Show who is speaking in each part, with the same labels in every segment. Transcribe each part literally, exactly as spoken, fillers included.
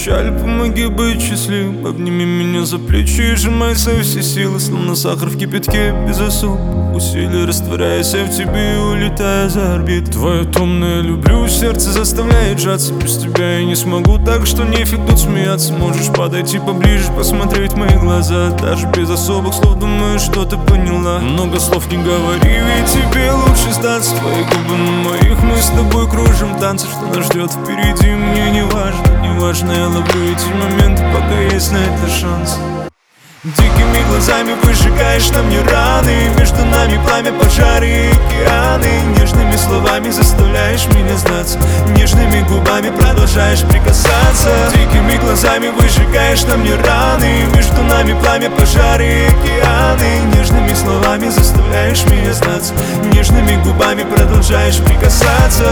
Speaker 1: печаль, помоги быть счастливым. Обними меня за плечи и сжимай свои все силы, словно сахар в кипятке без особых усилий, растворяясь в тебе и улетая за орбит. Твое томное люблю, сердце заставляет сжаться. Без тебя я не смогу, так что нефиг тут смеяться. Можешь подойти поближе, посмотреть в мои глаза. Даже без особых слов, думаю, что ты поняла. Много слов не говори, ведь тебе лучше сдаться. Твои губы на моих, мы с тобой кружим танцы. Что нас ждет впереди, мне не важно. Не важно, я ловлю эти моменты, пока есть на это шанс. Дикими глазами выжигаешь на мне раны. Между нами пламя, пожары и океаны. Нежными словами заставляешь меня сдаться. Нежными губами продолжаешь прикасаться. Дикими глазами выжигаешь на мне раны. Между нами пламя, пожары и океаны. Нежными словами заставляешь меня сдаться. Нежными губами продолжаешь прикасаться.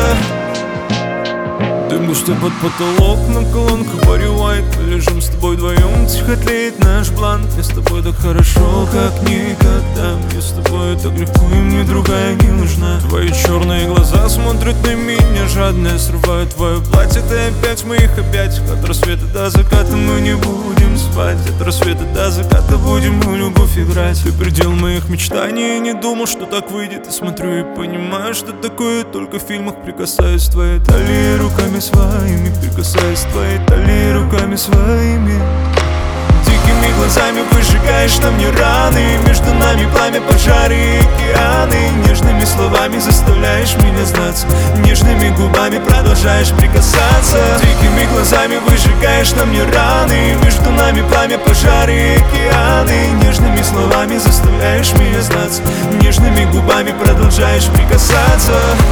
Speaker 1: Дым густой под потолок, на колонках Барри Уайт. Мы лежим с тобой вдвоем, тихо тлеет наш план. Мне с тобой так хорошо, как никогда. Мне с тобой так легко, и мне другая не нужна. Твои черные глаза смотрят на меня жадно. Я срываю твое платье, ты опять в моих объятиях. От рассвета до заката мы не будем спать. От рассвета до заката будем мы любовь играть. Ты предел моих мечтаний, я не думал, что так выйдет. И смотрю и понимаю, что такое только в фильмах. Прикасаюсь к твоей талии руками своими, прикасаясь к твоей талии руками своими. Дикими глазами выжигаешь на мне раны. Между нами пламя, пожары и океаны. Нежными словами заставляешь меня сдаться. Нежными губами продолжаешь прикасаться. Дикими глазами выжигаешь на мне раны. Между нами пламя, пожары и океаны. Нежными словами заставляешь меня сдаться. Нежными губами продолжаешь прикасаться.